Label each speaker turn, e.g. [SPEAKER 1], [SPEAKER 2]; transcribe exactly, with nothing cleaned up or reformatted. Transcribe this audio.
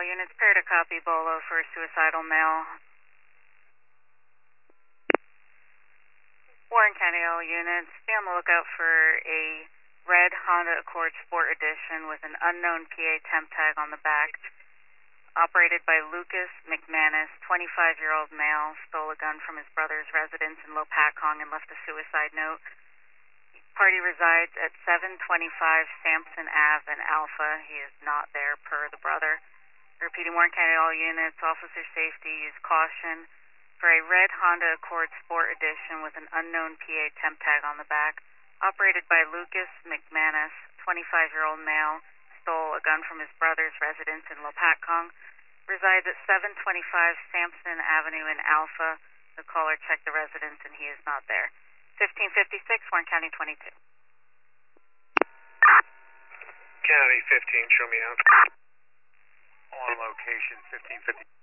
[SPEAKER 1] all units, pair to copy Bolo for suicidal male. Warren County, all units, be on the lookout for a red Honda Accord Sport Edition with an unknown P A temp tag on the back. Operated by Lucas McManus, twenty-five-year-old male, stole a gun from his brother's residence in Lopatcong and left a suicide note. Party resides at seven twenty-five Sampson Avenue in Alpha. He is not there per the brother. Repeating, Warren County, all units, officer safety, use caution for a red Honda Accord Sport Edition with an unknown P A temp tag on the back. Operated by Lucas McManus, twenty-five-year-old male, stole a gun from his brother's residence in Lopatcong. Resides at seven twenty-five Sampson Avenue in Alpha. The caller checked the residence and he is not there. fifteen fifty-six, Warren County twenty-two.
[SPEAKER 2] County fifteen, show me out.
[SPEAKER 3] On location, fifteen fifty.